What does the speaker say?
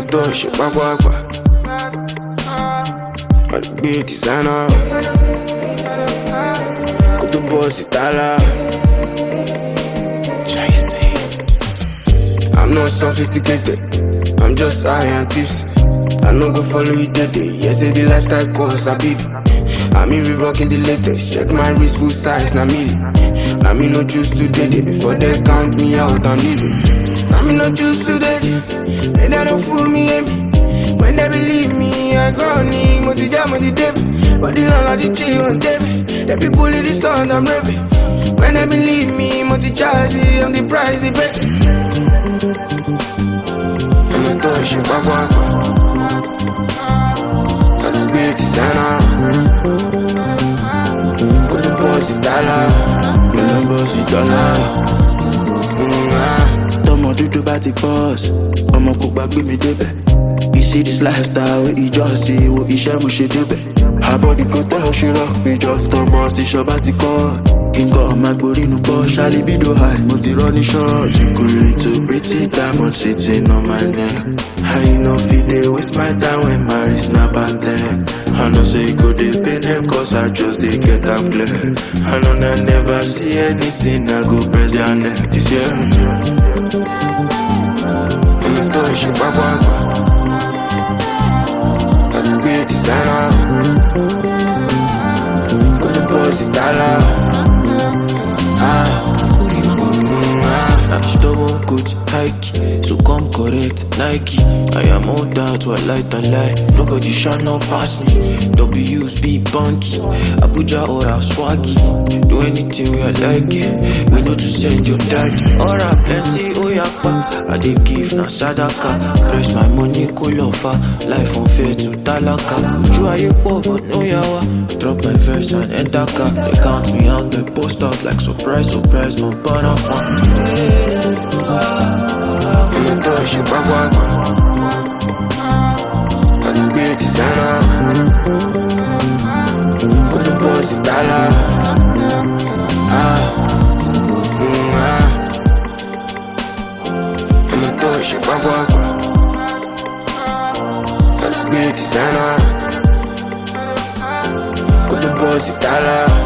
touch it, bagua. I be designer. Go to boss Itala. I'm not sophisticated, I'm just high and tipsy. I no go follow you today. Yes, the lifestyle course, I be. I'm even rocking the latest. Check my wrist, full size, na milli. Now me no choose today. Before they count me out, I'm leaving. Now me no choose today. They don't fool me, when they believe me, I grow need. Moti jam, moti devil. But the land of the tree on devil. The people in the stand, I'm rapping. When they believe me, moti chassis, I'm the prize, the bet. I'm a touch, bagua. Be a designer. Go to boss Itala. Go to boss Itala. Tomo dudu bati boss. Omo ko gbagbe mi debe. You see this lifestyle where you just see what iṣẹ́ mo ṣe débẹ̀. Her body go tell she rock me just Thomas the shop bati call. Kingo ma gbori nu bo shali bido high mo ti run short. Cool little pretty diamond sitting on my neck. How you know fit dey waste my time when my wrist na bad. I know say you go dey pay them cause I just dey get am clear. I know I never see anything I go press their neck this year. I'm a touch you bagua. I can be a designer. Go to boss Itala. Double good Nike, so come correct Nike. I am all that to a light and lie. Nobody shall not pass me. W's be bunky, Abuja or a swaggy. Do anything we like it. We know to send your daddy. Alright, plenty oyapa. I did give na sadaka. Press my money cool offer. Life unfair to talaka. Uju ayepo but no yawa. Drop my verse and enter car. They count me out, they post out like surprise, surprise, my banner. I'm a touch you bagua. I can be a designer. Go to boss Itala. I'm a touch you bagua. I can be a designer. Go to boss Itala.